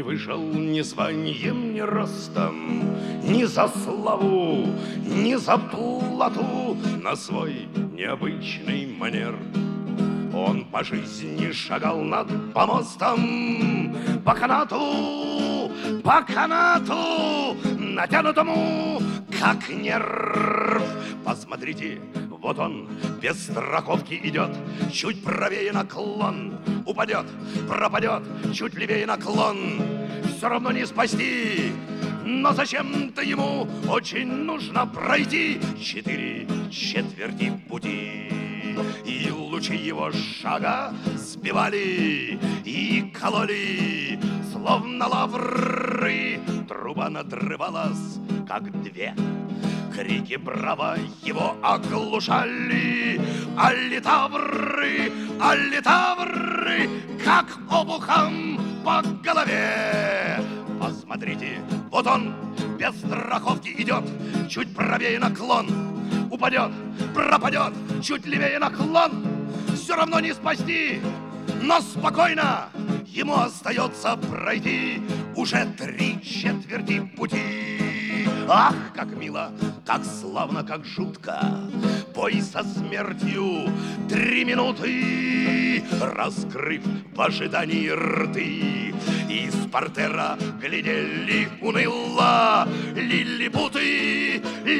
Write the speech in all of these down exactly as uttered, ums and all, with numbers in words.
вышел ни званием, ни ростом, ни за славу, ни за плату на свой необычный манер. Он по жизни шагал над помостом, по канату, по канату, натянутому, как нерв. Посмотрите, вот он без страховки идет, чуть правее наклон, упадет, пропадет, чуть левее наклон. Все равно не спасти, но зачем-то ему очень нужно пройти четыре четверти пути. И лучи его шага сбивали и кололи, словно лавры. Труба надрывалась, как две. Крики браво его оглушали, а литавры, а литавры, как обухом по голове. Посмотрите, вот он без страховки идет, чуть правее наклон, упадет, пропадет, чуть левее наклон. Все равно не спасти, но спокойно ему остается пройти уже три четверти пути. Ах, как мило, как славно, как жутко, бой со смертью три минуты, раскрыв в ожидании рты. Из портера глядели уныло лилипуты,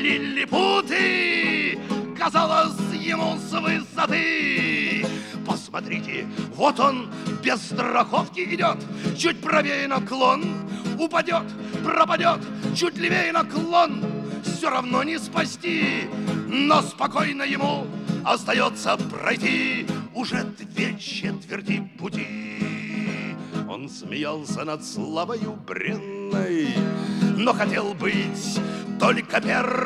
лилипуты, казалось ему с высоты. Посмотрите, вот он без страховки идет, чуть правее наклон, упадет, пропадет, чуть левее наклон. Все равно не спасти, но спокойно ему остается пройти уже две четверти пути. Он смеялся над славою бренной, но хотел быть только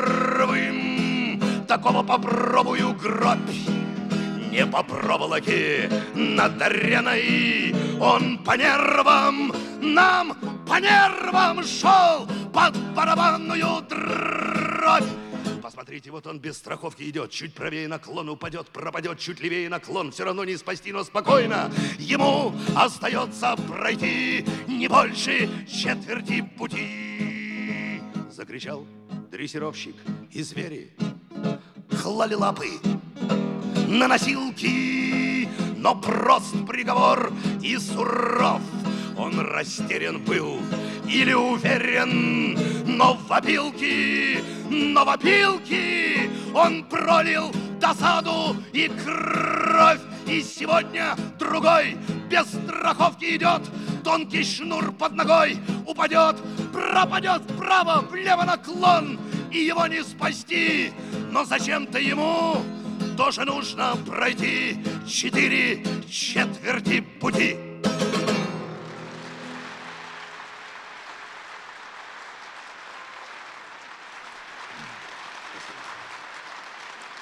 первым. Такого попробую гробь, не по проволоке надаренной. Он по нервам, нам по нервам шел под барабанную дробь. Посмотрите, вот он без страховки идет, чуть правее наклон, упадет, пропадет, чуть левее наклон. Все равно не спасти, но спокойно ему остается пройти не больше четверти пути. Закричал дрессировщик, и звери клали лапы на носилки, но прост приговор и суров. Он растерян был или уверен, но в опилки, но в опилки он пролил досаду и кровь. И сегодня другой без страховки идет, тонкий шнур под ногой, упадет, пропадет вправо, влево наклон, и его не спасти. Но зачем-то ему тоже нужно пройти четыре четверти пути.